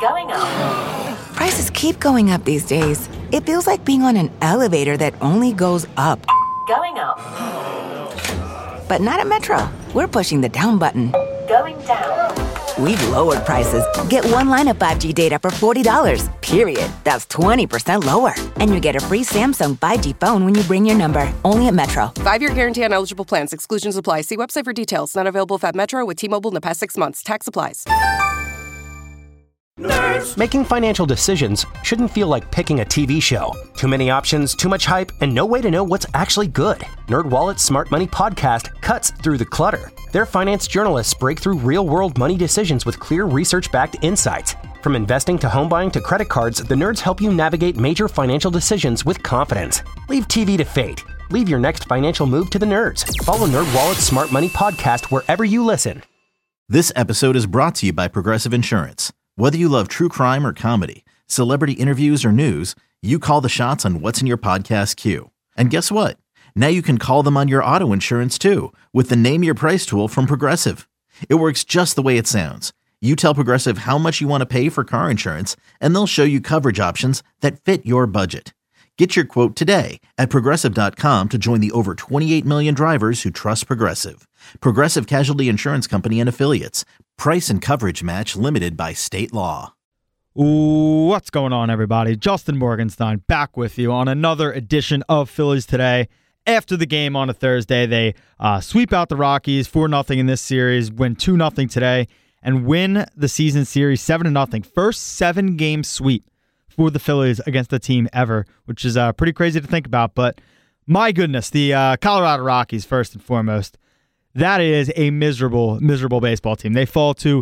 Going up. Prices keep going up these days. It feels like being on an elevator that only goes up. Going up. But not at Metro. We're pushing the down button. Going down. We've lowered prices. Get one line of 5G data for $40, period. That's 20% lower. And you get a free Samsung 5G phone when you bring your number. Only at Metro. 5-year guarantee on eligible plans. Exclusions apply. See website for details. Not available if at Metro with T-Mobile in the past 6 months. Tax applies. Nerds. Making financial decisions shouldn't feel like picking a TV show. Too many options, too much hype, and no way to know what's actually good. NerdWallet's Smart Money Podcast cuts through the clutter. Their finance journalists break through real-world money decisions with clear research-backed insights. From investing to home buying to credit cards, the nerds help you navigate major financial decisions with confidence. Leave TV to fate. Leave your next financial move to the nerds. Follow NerdWallet's Smart Money Podcast wherever you listen. This episode is brought to you by Progressive Insurance. Whether you love true crime or comedy, celebrity interviews or news, you call the shots on what's in your podcast queue. And guess what? Now you can call them on your auto insurance too with the Name Your Price tool from Progressive. It works just the way it sounds. You tell Progressive how much you want to pay for car insurance, and they'll show you coverage options that fit your budget. Get your quote today at Progressive.com to join the over 28 million drivers who trust Progressive. Progressive Casualty Insurance Company and Affiliates. Price and coverage match limited by state law. What's going on, everybody? Justin Morgenstein back with you on another edition of Phillies Today. After the game on a Thursday, they sweep out the Rockies 4-0 in this series, win 2-0 today, and win the season series 7-0. First 7-game sweep for the Phillies against a team ever, which is pretty crazy to think about. But my goodness, the Colorado Rockies, first and foremost, that is a miserable, miserable baseball team. They fall to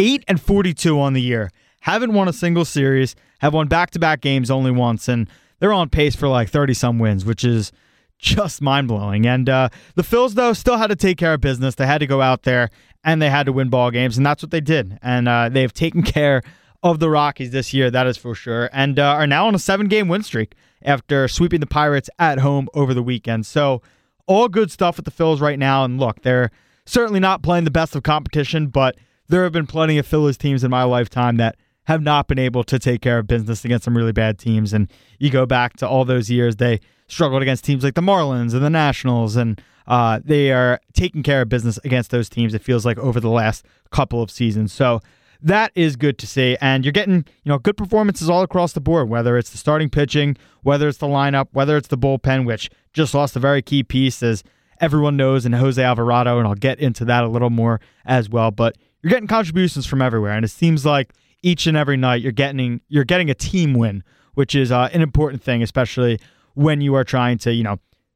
8-42 on the year. Haven't won a single series, have won back-to-back games only once, and they're on pace for like 30-some wins, which is just mind-blowing. And the Phils, though, still had to take care of business. They had to go out there, and they had to win ball games, and that's what they did. And they've taken care of the Rockies this year, that is for sure, and are now on a 7-game win streak after sweeping the Pirates at home over the weekend. So all good stuff with the Phils right now. And look, they're certainly not playing the best of competition, but there have been plenty of Phillies teams in my lifetime that have not been able to take care of business against some really bad teams. And you go back to all those years, they struggled against teams like the Marlins and the Nationals, and they are taking care of business against those teams, it feels like, over the last couple of seasons. So that is good to see, and you're getting good performances all across the board, whether it's the starting pitching, whether it's the lineup, whether it's the bullpen, which just lost a very key piece, as everyone knows, in Jose Alvarado, and I'll get into that a little more as well. But you're getting contributions from everywhere, and it seems like each and every night you're getting a team win, which is an important thing, especially when you are trying to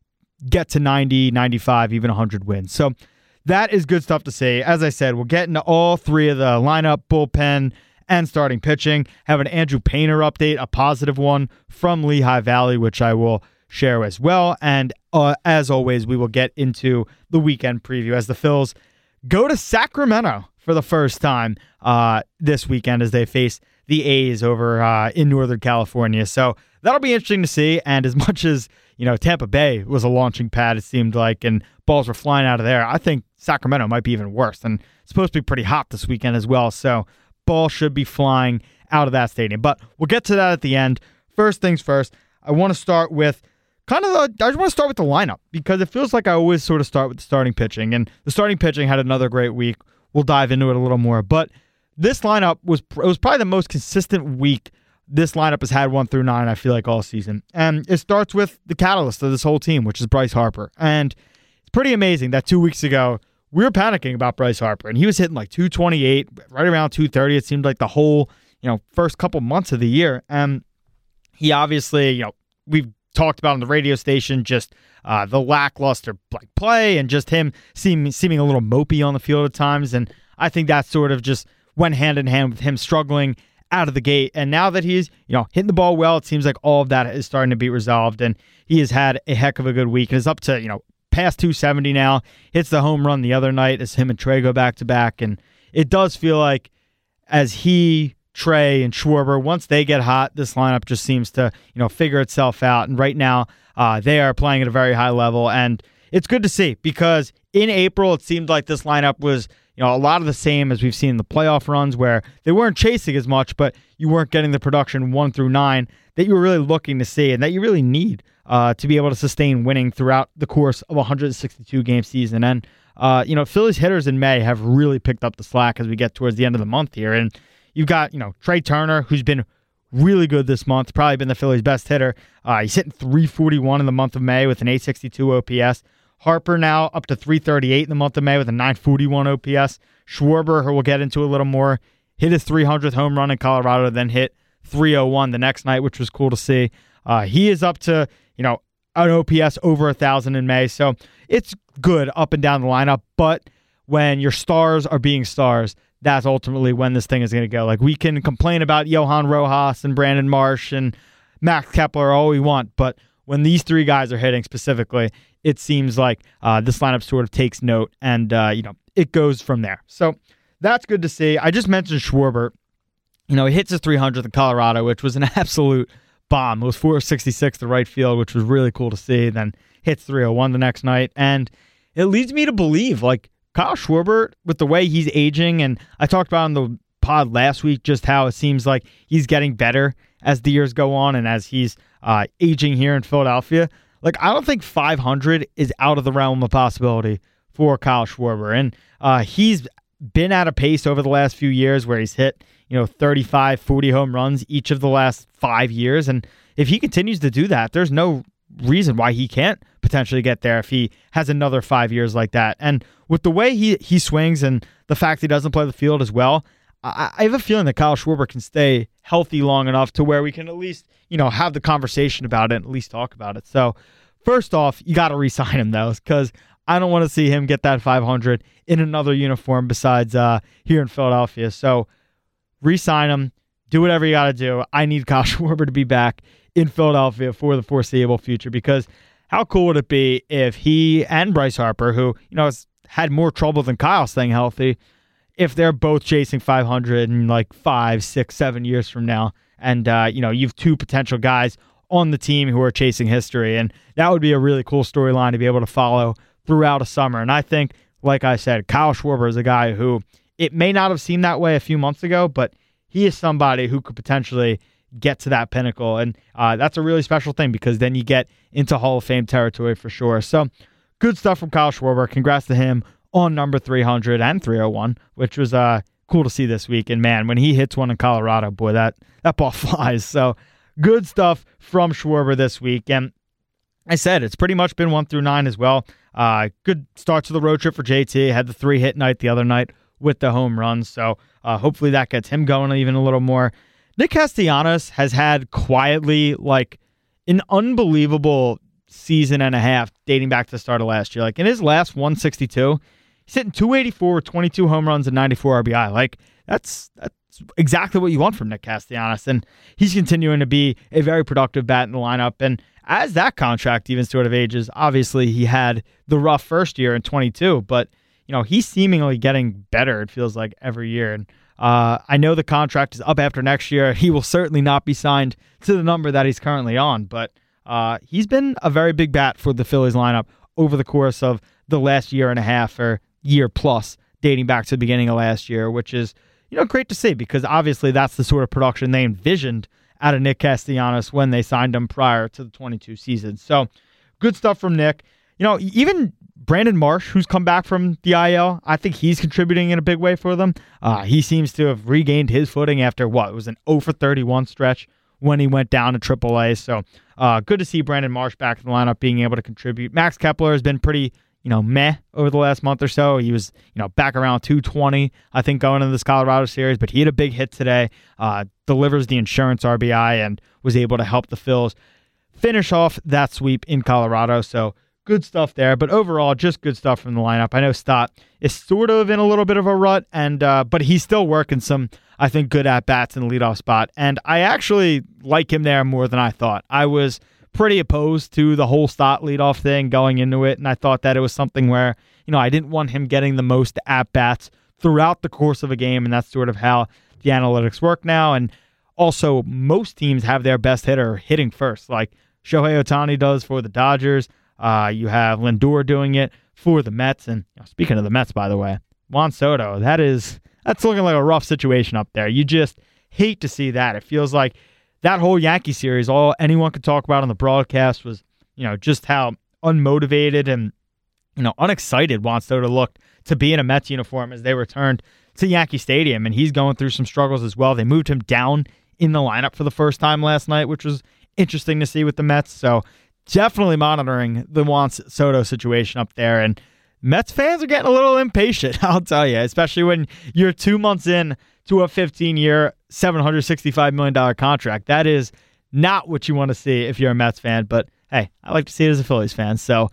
get to 90, 95, even 100 wins. So that is good stuff to see. As I said, we'll get into all three of the lineup, bullpen, and starting pitching. Have an Andrew Painter update, a positive one from Lehigh Valley, which I will share as well. And as always, we will get into the weekend preview as the Phils go to Sacramento for the first time this weekend as they face the A's over in Northern California. So that'll be interesting to see. And as much as Tampa Bay was a launching pad, it seemed like, and balls were flying out of there, I think Sacramento might be even worse. And it's supposed to be pretty hot this weekend as well. So ball should be flying out of that stadium. But we'll get to that at the end. First things first, I want to start with I just want to start with the lineup, because it feels like I always sort of start with the starting pitching. And the starting pitching had another great week. We'll dive into it a little more. But this lineup was probably the most consistent week this lineup has had 1 through 9, I feel like, all season. And it starts with the catalyst of this whole team, which is Bryce Harper. And it's pretty amazing that 2 weeks ago, we were panicking about Bryce Harper, and he was hitting like 228, right around 230. It seemed like the whole, first couple months of the year. And he obviously, we've talked about on the radio station, just the lackluster play and just him seeming a little mopey on the field at times. And I think that sort of just went hand in hand with him struggling out of the gate. And now that he's, hitting the ball well, it seems like all of that is starting to be resolved. And he has had a heck of a good week and is up to, past 270 now. Hits the home run the other night as him and Trey go back-to-back. And it does feel like as he, Trey, and Schwarber, once they get hot, this lineup just seems to, figure itself out. And right now, they are playing at a very high level. And it's good to see, because in April, it seemed like this lineup was, a lot of the same as we've seen in the playoff runs where they weren't chasing as much, but you weren't getting the production 1 through 9 that you were really looking to see and that you really need to be able to sustain winning throughout the course of a 162-game season. And, Phillies hitters in May have really picked up the slack as we get towards the end of the month here. And you've got, Trey Turner, who's been really good this month, probably been the Phillies' best hitter. He's hitting .341 in the month of May with an .862 OPS. Harper now up to .338 in the month of May with a .941 OPS. Schwarber, who we'll get into a little more, hit his 300th home run in Colorado, then hit .301 the next night, which was cool to see. He is up to, an OPS over 1,000 in May. So it's good up and down the lineup. But when your stars are being stars, that's ultimately when this thing is going to go. Like, we can complain about Johan Rojas and Brandon Marsh and Max Kepler all we want, but when these three guys are hitting specifically, it seems like this lineup sort of takes note and, it goes from there. So that's good to see. I just mentioned Schwarber. He hits his 300th in Colorado, which was an absolute bomb. It was 466 to right field, which was really cool to see. Then hits 301 the next night. And it leads me to believe, Kyle Schwarber, with the way he's aging, and I talked about on the pod last week just how it seems like he's getting better as the years go on and as he's aging here in Philadelphia. I don't think 500 is out of the realm of possibility for Kyle Schwarber. And he's been at a pace over the last few years where he's hit, 35, 40 home runs each of the last 5 years. And if he continues to do that, there's no reason why he can't potentially get there if he has another 5 years like that. And with the way he swings and the fact he doesn't play the field as well, I have a feeling that Kyle Schwarber can stay healthy long enough to where we can at least, have the conversation about it and at least talk about it. So first off, you got to re-sign him though, because I don't want to see him get that 500 in another uniform besides here in Philadelphia. So re-sign him, do whatever you got to do. I need Kyle Schwarber to be back in Philadelphia for the foreseeable future, because how cool would it be if he and Bryce Harper, who, has had more trouble than Kyle staying healthy, if they're both chasing 500 in 5, 6, 7 years from now, and you've two potential guys on the team who are chasing history, and that would be a really cool storyline to be able to follow throughout a summer. And I think, like I said, Kyle Schwarber is a guy who, it may not have seemed that way a few months ago, but he is somebody who could potentially get to that pinnacle, and that's a really special thing because then you get into Hall of Fame territory for sure. So good stuff from Kyle Schwarber. Congrats to him on number 300 and 301, which was cool to see this week. And man, when he hits one in Colorado, boy, that ball flies. So good stuff from Schwarber this week. And I said it's pretty much been 1 through 9 as well. Good start to the road trip for JT. Had the 3-hit night the other night with the home runs. So hopefully that gets him going even a little more. Nick Castellanos has had quietly an unbelievable season and a half dating back to the start of last year. In his last 162, he's hitting .284 with 22 home runs and 94 RBI. That's exactly what you want from Nick Castellanos. And he's continuing to be a very productive bat in the lineup. And as that contract even sort of ages, obviously he had the rough first year in 22, but he's seemingly getting better, it feels like, every year. And I know the contract is up after next year. He will certainly not be signed to the number that he's currently on, but he's been a very big bat for the Phillies lineup over the course of the last year and a half or year plus, dating back to the beginning of last year, which is, great to see because obviously that's the sort of production they envisioned out of Nick Castellanos when they signed him prior to the 22 season. So good stuff from Nick. Even Brandon Marsh, who's come back from the IL, I think he's contributing in a big way for them. He seems to have regained his footing after it was an 0-for-31 stretch when he went down to AAA. So good to see Brandon Marsh back in the lineup being able to contribute. Max Kepler has been pretty, meh over the last month or so. He was, back around 220, I think, going into this Colorado series, but he had a big hit today, delivers the insurance RBI, and was able to help the Phils finish off that sweep in Colorado. So good stuff there, but overall, just good stuff from the lineup. I know Stott is sort of in a little bit of a rut, and but he's still working some, I think, good at-bats in the leadoff spot, and I actually like him there more than I thought. I was pretty opposed to the whole Stott leadoff thing going into it, and I thought that it was something where, I didn't want him getting the most at-bats throughout the course of a game, and that's sort of how the analytics work now, and also most teams have their best hitter hitting first, like Shohei Ohtani does for the Dodgers. You have Lindor doing it for the Mets. And speaking of the Mets, by the way, Juan Soto, that's looking like a rough situation up there. You just hate to see that. It feels like that whole Yankee series, all anyone could talk about on the broadcast was, just how unmotivated and, unexcited Juan Soto looked to be in a Mets uniform as they returned to Yankee Stadium. And he's going through some struggles as well. They moved him down in the lineup for the first time last night, which was interesting to see with the Mets. So definitely monitoring the Juan Soto situation up there. And Mets fans are getting a little impatient, I'll tell you, especially when you're 2 months in to a 15-year, $765 million contract. That is not what you want to see if you're a Mets fan. But hey, I like to see it as a Phillies fan. So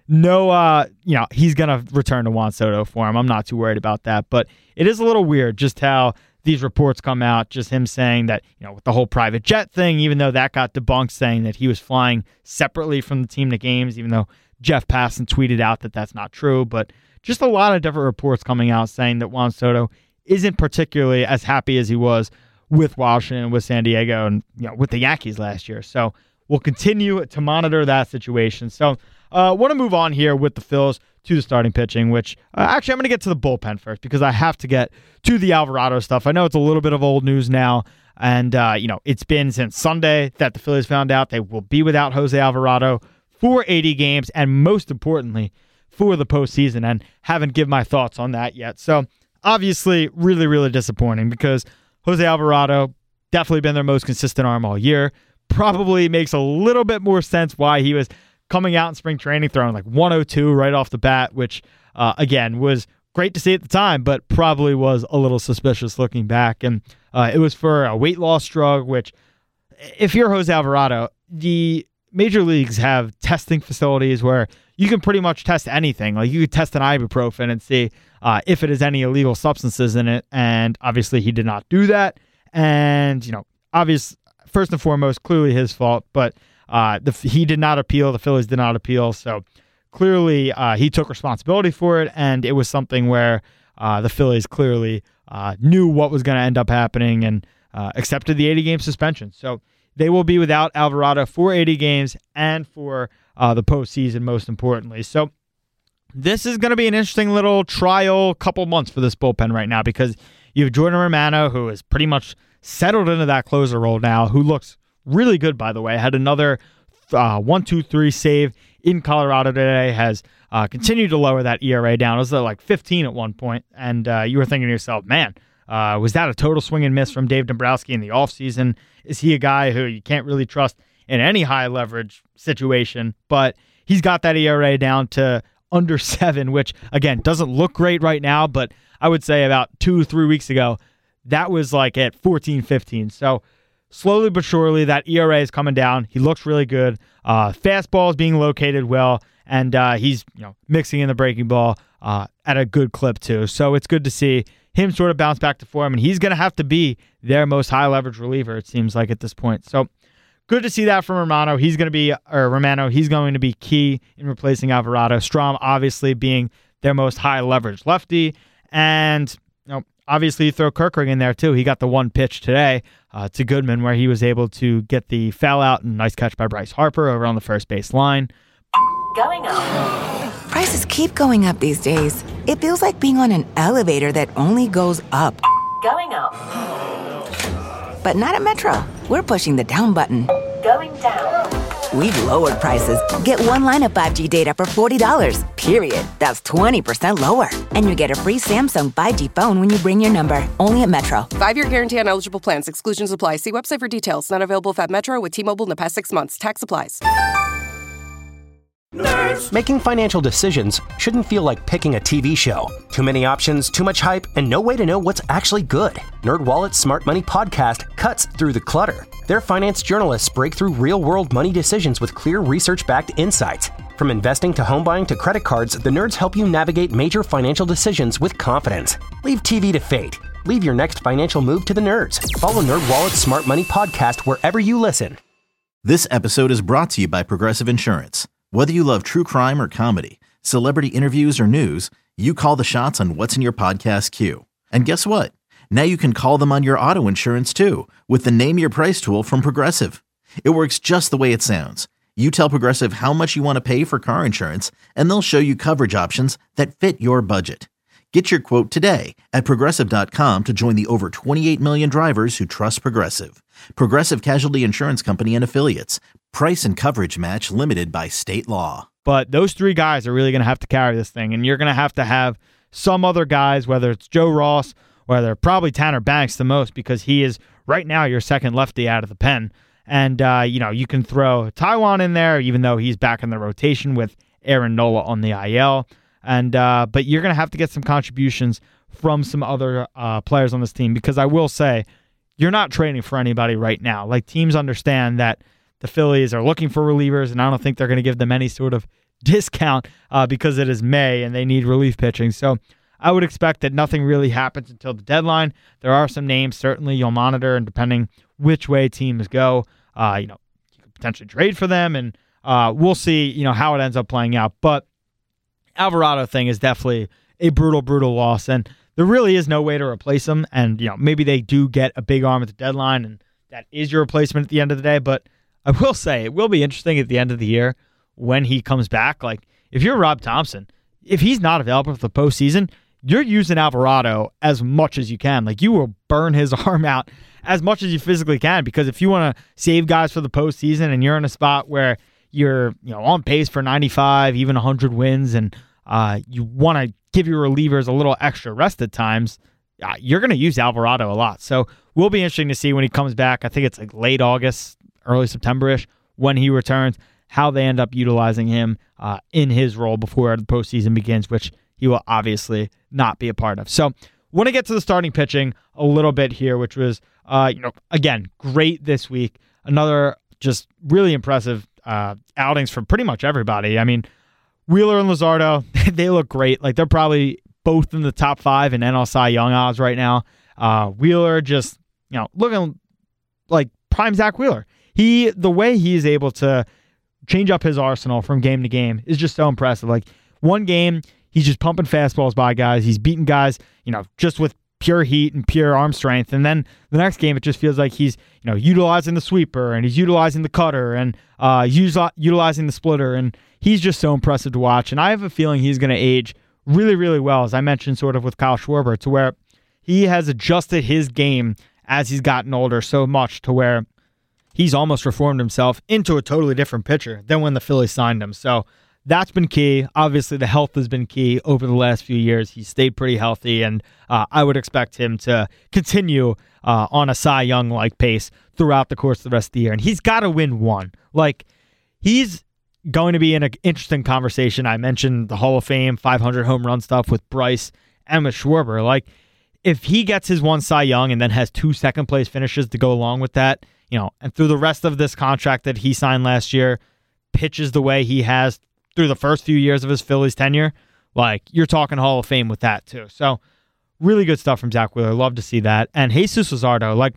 no, he's going to return to Juan Soto for him. I'm not too worried about that. But it is a little weird just how these reports come out, just him saying that, with the whole private jet thing, even though that got debunked, saying that he was flying separately from the team to games, even though Jeff Passan tweeted out that that's not true. But just a lot of different reports coming out saying that Juan Soto isn't particularly as happy as he was with Washington, with San Diego, and with the Yankees last year. So we'll continue to monitor that situation. So I want to move on here with the Phils to the starting pitching, which actually I'm going to get to the bullpen first because I have to get to the Alvarado stuff. I know it's a little bit of old news now, and it's been since Sunday that the Phillies found out they will be without Jose Alvarado for 80 games, and most importantly, for the postseason, and haven't given my thoughts on that yet. So obviously really, really disappointing because Jose Alvarado definitely been their most consistent arm all year. Probably makes a little bit more sense why he was coming out in spring training throwing like 102 right off the bat, which again was great to see at the time, but probably was a little suspicious looking back. And it was for a weight loss drug, which if you're Jose Alvarado, the major leagues have testing facilities where you can pretty much test anything. Like you could test an ibuprofen and see if it has any illegal substances in it. And obviously he did not do that. And, first and foremost, clearly his fault, but he did not appeal. The Phillies did not appeal. So clearly he took responsibility for it. And it was something where the Phillies clearly knew what was going to end up happening and accepted the 80-game suspension. So they will be without Alvarado for 80 games and for the postseason, most importantly. So this is going to be an interesting little trial couple months for this bullpen right now because you have Jordan Romano, who is pretty much settled into that closer role now, who looks really good, by the way. Had another 1-2-3 save in Colorado today, has continued to lower that ERA down. It was like 15 at one point, and you were thinking to yourself, man, was that a total swing and miss from Dave Dombrowski in the offseason? Is he a guy who you can't really trust in any high leverage situation? But he's got that ERA down to under 7, which, again, doesn't look great right now, but I would say about 2-3 weeks ago, that was like at 14-15. So slowly but surely, that ERA is coming down. He looks really good. Fastball is being located well, and he's mixing in the breaking ball at a good clip too. So it's good to see him sort of bounce back to form, and he's going to have to be their most high leverage reliever, it seems like at this point. So good to see that from Romano. He's going to be key in replacing Alvarado. Strahm obviously being their most high leverage lefty, and obviously you throw Kerkering in there too. He got the one pitch today to Goodman where he was able to get the foul out, and nice catch by Bryce Harper over on the first base line. Going up. Prices keep going up these days. It feels like being on an elevator that only goes up. Going up. But not at Metro. We're pushing the down button. Going down. We've lowered prices. Get one line of 5G data for $40, period. That's 20% lower. And you get a free Samsung 5G phone when you bring your number. Only at Metro. 5-year guarantee on eligible plans. Exclusions apply. See website for details. Not available if at Metro with T-Mobile in the past 6 months. Tax applies. Making financial decisions shouldn't feel like picking a TV show. Too many options, too much hype, and no way to know what's actually good. NerdWallet's Smart Money Podcast cuts through the clutter. Their finance journalists break through real-world money decisions with clear research-backed insights. From investing to home buying to credit cards, the nerds help you navigate major financial decisions with confidence. Leave TV to fate. Leave your next financial move to the nerds. Follow NerdWallet's Smart Money Podcast wherever you listen. This episode is brought to you by Progressive Insurance. Whether you love true crime or comedy, celebrity interviews or news, you call the shots on what's in your podcast queue. And guess what? Now you can call them on your auto insurance too with the Name Your Price tool from Progressive. It works just the way it sounds. You tell Progressive how much you want to pay for car insurance, and they'll show you coverage options that fit your budget. Get your quote today at Progressive.com to join the over 28 million drivers who trust Progressive. Progressive Casualty Insurance Company and Affiliates. Price and coverage match limited by state law. But those three guys are really going to have to carry this thing, and you're going to have some other guys, whether it's Joe Ross, whether probably Tanner Banks the most, because he is right now your second lefty out of the pen. And, you can throw Taijuan in there, even though he's back in the rotation with Aaron Nola on the IL. But you're going to have to get some contributions from some other players on this team, because I will say you're not trading for anybody right now. Like, teams understand that the Phillies are looking for relievers, and I don't think they're going to give them any sort of discount because it is May and they need relief pitching. So I would expect that nothing really happens until the deadline. There are some names certainly you'll monitor, and depending which way teams go, you could potentially trade for them, and we'll see, how it ends up playing out. But Alvarado thing is definitely a brutal, brutal loss, and there really is no way to replace him. And maybe they do get a big arm at the deadline, and that is your replacement at the end of the day. But I will say it will be interesting at the end of the year when he comes back. Like, if you're Rob Thompson, if he's not available for the postseason, you're using Alvarado as much as you can. Like, you will burn his arm out as much as you physically can, because if you want to save guys for the postseason and you're in a spot where you're on pace for 95, even 100 wins, and you want to give your relievers a little extra rest at times, you're going to use Alvarado a lot. So will be interesting to see when he comes back. I think it's like late August, early September-ish when he returns, how they end up utilizing him in his role before the postseason begins, which he will obviously not be a part of. So want to get to the starting pitching a little bit here, which was, again, great this week. Another just really impressive outings for pretty much everybody. I mean, Wheeler and Luzardo, they look great. Like, they're probably both in the top 5 in NL Cy Young odds right now. Wheeler just, looking like prime Zach Wheeler. The way he is able to change up his arsenal from game to game is just so impressive. Like, one game, he's just pumping fastballs by guys. He's beating guys, just with pure heat and pure arm strength. And then the next game, it just feels like he's, utilizing the sweeper, and he's utilizing the cutter, and utilizing the splitter. And he's just so impressive to watch. And I have a feeling he's going to age really, really well, as I mentioned sort of with Kyle Schwarber, to where he has adjusted his game as he's gotten older so much to where he's almost reformed himself into a totally different pitcher than when the Phillies signed him. So that's been key. Obviously, the health has been key over the last few years. He's stayed pretty healthy, and I would expect him to continue on a Cy Young-like pace throughout the course of the rest of the year. And he's got to win one. Like, he's going to be in an interesting conversation. I mentioned the Hall of Fame 500 home run stuff with Bryce and with Schwarber. Like, if he gets his one Cy Young and then has 2 second-place finishes to go along with that, and through the rest of this contract that he signed last year, pitches the way he has through the first few years of his Phillies tenure, like, you're talking Hall of Fame with that too. So really good stuff from Zach Wheeler. Love to see that. And Jesus Luzardo, like,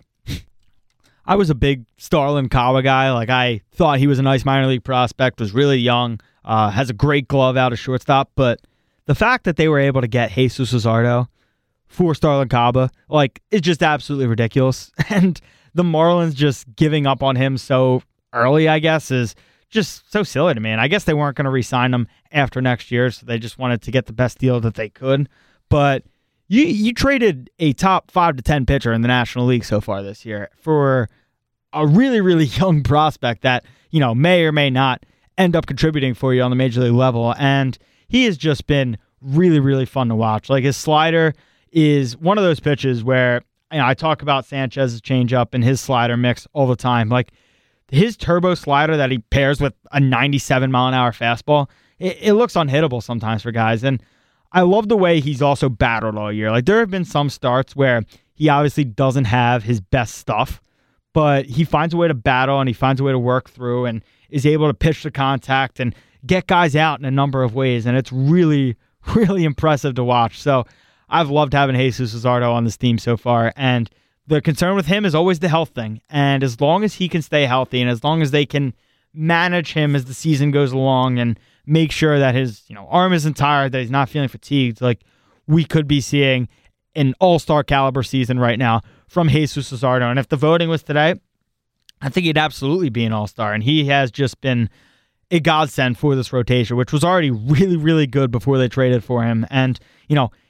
I was a big Starlin Kawa guy. Like, I thought he was a nice minor league prospect, was really young, has a great glove out of shortstop. But the fact that they were able to get Jesus Luzardo for Starlin Kawa, like, it's just absolutely ridiculous. And the Marlins just giving up on him so early, I guess, is just so silly to me. And I guess they weren't going to re-sign him after next year, so they just wanted to get the best deal that they could. But you traded a top 5 to 10 pitcher in the National League so far this year for a really, really young prospect that, may or may not end up contributing for you on the major league level. And he has just been really, really fun to watch. Like, his slider is one of those pitches where, I talk about Sanchez's changeup and his slider mix all the time. Like, his turbo slider that he pairs with a 97-mile-an-hour fastball, it looks unhittable sometimes for guys. And I love the way he's also battled all year. Like, there have been some starts where he obviously doesn't have his best stuff, but he finds a way to battle and he finds a way to work through and is able to pitch to contact and get guys out in a number of ways. And it's really, really impressive to watch. So I've loved having Jesus Luzardo on this team so far. And the concern with him is always the health thing. And as long as he can stay healthy and as long as they can manage him as the season goes along and make sure that his arm isn't tired, that he's not feeling fatigued, like, we could be seeing an all-star caliber season right now from Jesus Luzardo. And if the voting was today, I think he'd absolutely be an all-star. And he has just been a godsend for this rotation, which was already really, really good before they traded for him. And,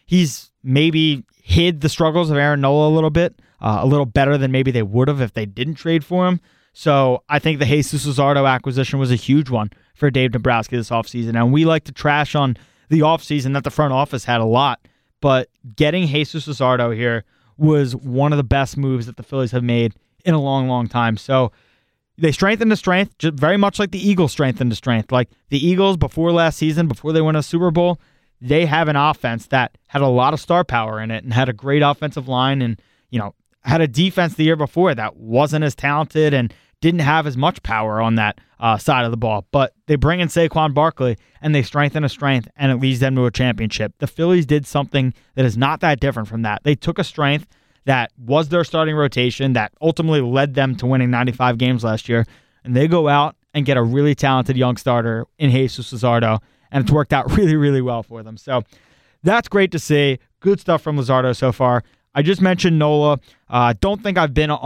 he's maybe hid the struggles of Aaron Nola a little better than maybe they would have if they didn't trade for him. So I think the Jesus Luzardo acquisition was a huge one for Dave Dombrowski this offseason. And we like to trash on the offseason that the front office had a lot, but getting Jesus Luzardo here was one of the best moves that the Phillies have made in a long, long time. So they strengthened the strength, just very much like the Eagles strengthened the strength. Like the Eagles before last season, before they won a Super Bowl, they have an offense that had a lot of star power in it and had a great offensive line and, had a defense the year before that wasn't as talented and didn't have as much power on that side of the ball. But they bring in Saquon Barkley and they strengthen a strength and it leads them to a championship. The Phillies did something that is not that different from that. They took a strength that was their starting rotation that ultimately led them to winning 95 games last year, and they go out and get a really talented young starter in Jesus Luzardo, and it's worked out really, really well for them. So that's great to see. Good stuff from Luzardo so far. I just mentioned Nola. I don't think I've done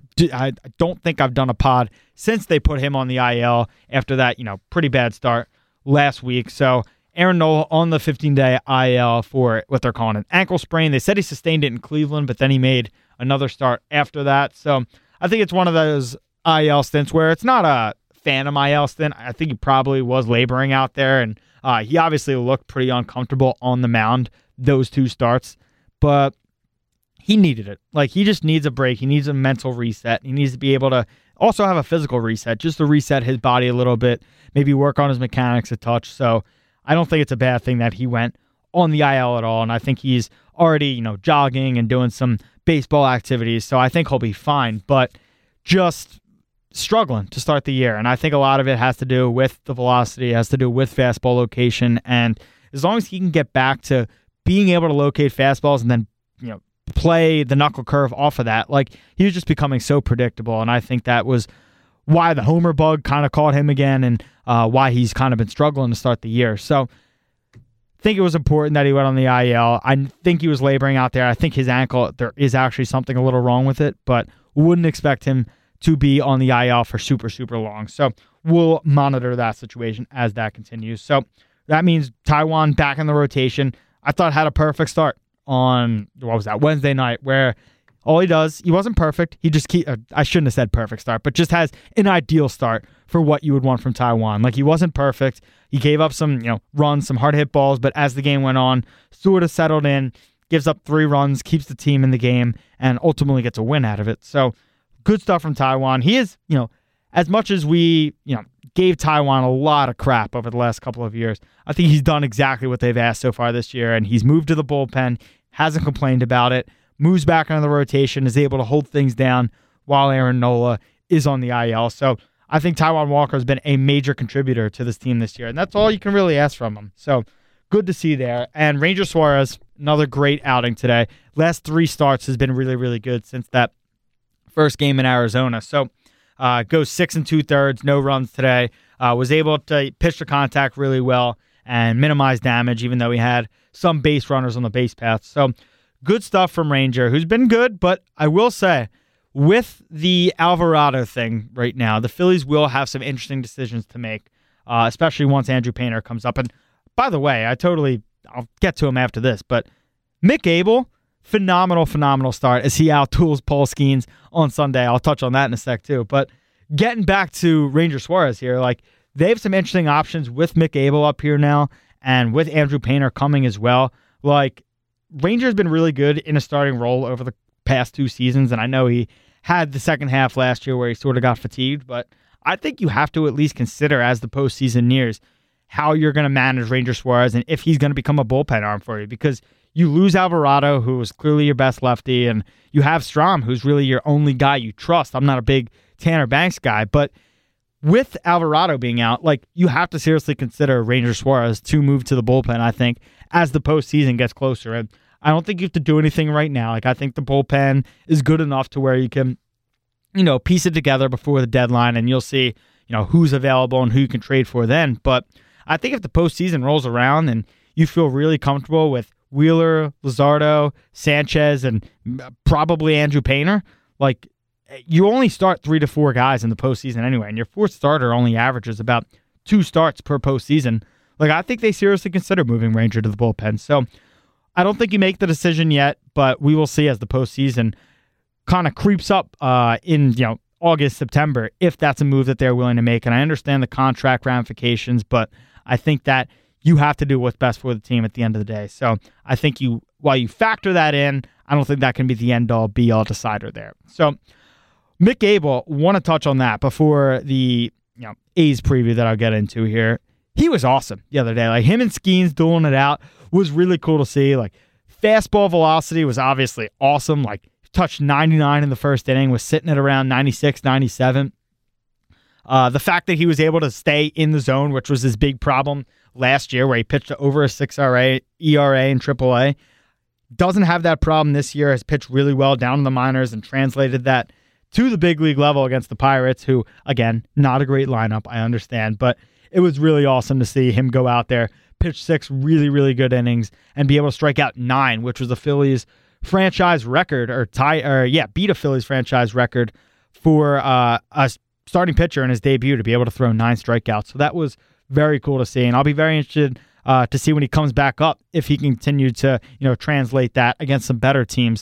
a pod since they put him on the IL after that, pretty bad start last week. So Aaron Nola on the 15-day IL for what they're calling an ankle sprain. They said he sustained it in Cleveland, but then he made another start after that. So I think it's one of those IL stints where it's not a phantom IL stint. I think he probably was laboring out there, and he obviously looked pretty uncomfortable on the mound those two starts, but he needed it. Like, he just needs a break. He needs a mental reset. He needs to be able to also have a physical reset, just to reset his body a little bit, maybe work on his mechanics a touch. So I don't think it's a bad thing that he went on the IL at all, and I think he's already, jogging and doing some baseball activities, so I think he'll be fine, but just struggling to start the year, and I think a lot of it has to do with the velocity, has to do with fastball location, and as long as he can get back to being able to locate fastballs and then, play the knuckle curve off of that, like, he was just becoming so predictable, and I think that was why the homer bug kind of caught him again, and why he's kind of been struggling to start the year. So I think it was important that he went on the IL. I think he was laboring out there. I think his ankle, there is actually something a little wrong with it, but wouldn't expect him to be on the IL for super, super long. So we'll monitor that situation as that continues. So that means Taijuan back in the rotation. I thought had a perfect start on, Wednesday night, where all he does, he wasn't perfect. He just I shouldn't have said perfect start, but just has an ideal start for what you would want from Taijuan. Like, he wasn't perfect. He gave up some, runs, some hard hit balls, but as the game went on, sort of settled in, gives up 3 runs, keeps the team in the game, and ultimately gets a win out of it. So good stuff from Taijuan. He is, as much as we, gave Taijuan a lot of crap over the last couple of years, I think he's done exactly what they've asked so far this year, and he's moved to the bullpen, hasn't complained about it, moves back into the rotation, is able to hold things down while Aaron Nola is on the IL. So I think Taijuan Walker has been a major contributor to this team this year, and that's all you can really ask from him. So good to see there. And Ranger Suarez, another great outing today. Last 3 starts has been really, really good since that first game in Arizona. So goes 6 2/3, no runs today. Was able to pitch to contact really well and minimize damage, even though he had some base runners on the base path. So good stuff from Ranger, who's been good, but I will say, with the Alvarado thing right now, the Phillies will have some interesting decisions to make, especially once Andrew Painter comes up. And by the way, I'll get to him after this, but Mick Abel, phenomenal start as he out-tools Paul Skeens on Sunday. I'll touch on that in a sec too. But getting back to Ranger Suarez here, like, they have some interesting options with Mick Abel up here now, and with Andrew Painter coming as well. Like, Ranger's been really good in a starting role over the past 2 seasons, and I know he had the second half last year where he sort of got fatigued, but I think you have to at least consider as the postseason nears how you're going to manage Ranger Suarez and if he's going to become a bullpen arm for you, because you lose Alvarado, who is clearly your best lefty, and you have Strahm, who's really your only guy you trust. I'm not a big Tanner Banks guy, but with Alvarado being out, like, you have to seriously consider Ranger Suarez to move to the bullpen, I think, as the postseason gets closer. And I don't think you have to do anything right now. Like, I think the bullpen is good enough to where you can, piece it together before the deadline, and you'll see, who's available and who you can trade for then. But I think if the postseason rolls around and you feel really comfortable with Wheeler, Luzardo, Sanchez, and probably Andrew Painter, like, you only start 3 to 4 guys in the postseason anyway, and your 4th starter only averages about 2 starts per postseason. Like, I think they seriously consider moving Ranger to the bullpen. So I don't think you make the decision yet, but we will see as the postseason kind of creeps up in August, September, if that's a move that they're willing to make. And I understand the contract ramifications, but I think that you have to do what's best for the team at the end of the day. So I think while you factor that in, I don't think that can be the end-all, be-all decider there. So Mick Abel, want to touch on that before the A's preview that I'll get into here. He was awesome the other day. Like, him and Skeens dueling it out was really cool to see. Like, fastball velocity was obviously awesome. Like, touched 99 in the first inning, was sitting at around 96, 97. The fact that he was able to stay in the zone, which was his big problem last year, where he pitched to over a 6 ERA in AAA, doesn't have that problem this year. Has pitched really well down in the minors and translated that to the big league level against the Pirates, who, again, not a great lineup, I understand, but it was really awesome to see him go out there, pitch 6 really, really good innings, and be able to strike out 9, which was the Phillies' franchise record, beat a Phillies franchise record for a starting pitcher in his debut to be able to throw 9 strikeouts. So that was very cool to see, and I'll be very interested to see when he comes back up if he can continue to translate that against some better teams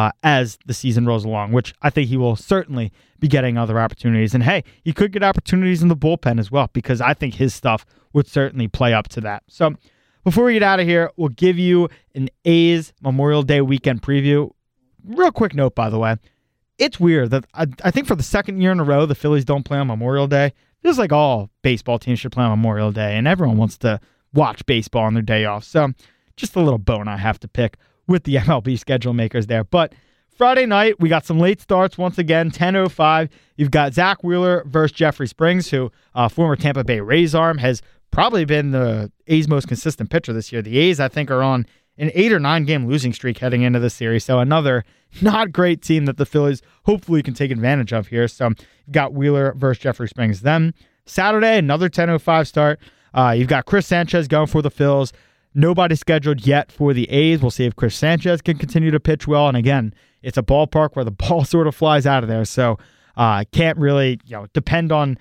as the season rolls along, which I think he will certainly be getting other opportunities. And hey, he could get opportunities in the bullpen as well, because I think his stuff would certainly play up to that. So before we get out of here, we'll give you an A's Memorial Day weekend preview. Real quick note, by the way, it's weird that I think for the second year in a row, the Phillies don't play on Memorial Day. Feels like all baseball teams should play on Memorial Day, and everyone wants to watch baseball on their day off. So just a little bone I have to pick with the MLB schedule makers there. But Friday night, we got some late starts once again, 10:05. You've got Zach Wheeler versus Jeffrey Springs, who former Tampa Bay Rays arm, has probably been the A's most consistent pitcher this year. The A's, I think, are on an 8 or 9 game losing streak heading into this series. So another not great team that the Phillies hopefully can take advantage of here. So you've got Wheeler versus Jeffrey Springs. Then Saturday, another 10:05 start. You've got Chris Sanchez going for the Phils. Nobody scheduled yet for the A's. We'll see if Chris Sanchez can continue to pitch well. And again, it's a ballpark where the ball sort of flies out of there. So can't really depend on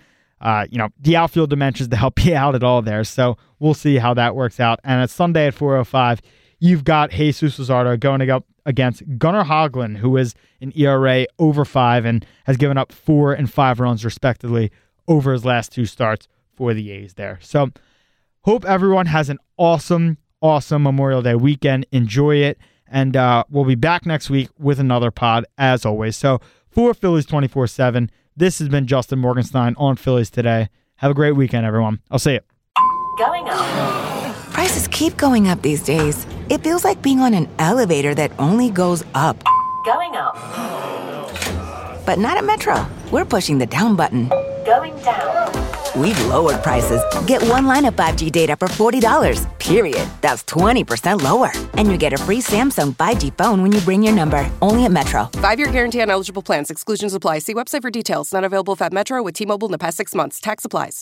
the outfield dimensions to help you out at all there. So we'll see how that works out. And it's Sunday at 4:05. You've got Jesus Luzardo going up against Gunnar Hoglund, who is an ERA over 5 and has given up 4 and 5 runs respectively over his last 2 starts for the A's there. So hope everyone has an awesome Memorial Day weekend. Enjoy it. And we'll be back next week with another pod as always. So for Phillies 24/7, this has been Justin Morgenstein on Phillies Today. Have a great weekend, everyone. I'll see you. Going up. Prices keep going up these days. It feels like being on an elevator that only goes up. Going up. But not at Metro. We're pushing the down button. Going down. We've lowered prices. Get one line of 5G data for $40, period. That's 20% lower. And you get a free Samsung 5G phone when you bring your number. Only at Metro. 5-year guarantee on eligible plans. Exclusions apply. See website for details. Not available at Metro with T-Mobile in the past 6 months. Tax applies.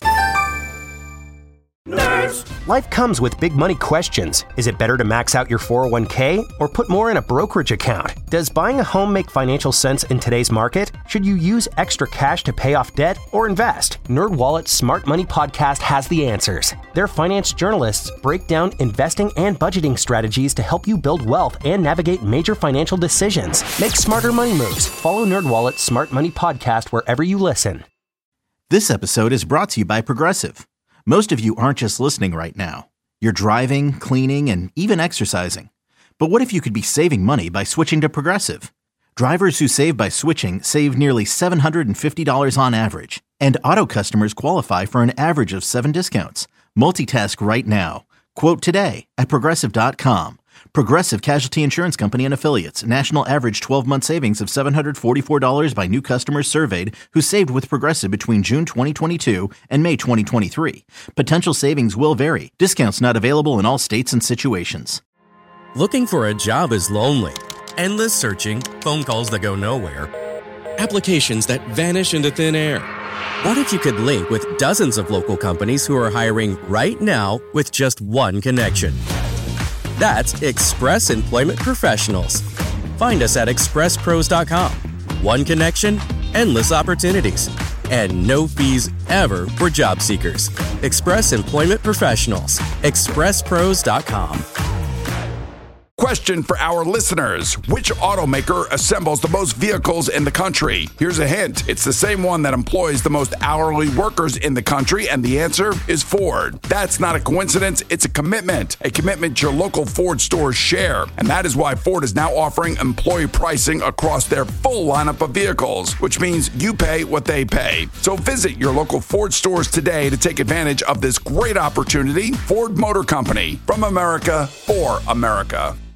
Life comes with big money questions. Is it better to max out your 401k or put more in a brokerage account? Does buying a home make financial sense in today's market? Should you use extra cash to pay off debt or invest? NerdWallet's Smart Money Podcast has the answers. Their finance journalists break down investing and budgeting strategies to help you build wealth and navigate major financial decisions. Make smarter money moves. Follow NerdWallet's Smart Money Podcast wherever you listen. This episode is brought to you by Progressive. Most of you aren't just listening right now. You're driving, cleaning, and even exercising. But what if you could be saving money by switching to Progressive? Drivers who save by switching save nearly $750 on average. And auto customers qualify for an average of 7 discounts. Multitask right now. Quote today at Progressive.com. Progressive Casualty Insurance Company and Affiliates. National average 12-month savings of $744 by new customers surveyed who saved with Progressive between June 2022 and May 2023. Potential savings will vary. Discounts not available in all states and situations. Looking for a job is lonely. Endless searching, phone calls that go nowhere, applications that vanish into thin air. What if you could link with dozens of local companies who are hiring right now with just one connection? That's Express Employment Professionals. Find us at expresspros.com. One connection, endless opportunities, and no fees ever for job seekers. Express Employment Professionals. expresspros.com. question for our listeners. Which automaker assembles the most vehicles in the country? Here's a hint. It's the same one that employs the most hourly workers in the country, and the answer is Ford. That's not a coincidence. It's a commitment your local Ford stores share. And that is why Ford is now offering employee pricing across their full lineup of vehicles, which means you pay what they pay. So visit your local Ford stores today to take advantage of this great opportunity. Ford Motor Company, from America for America.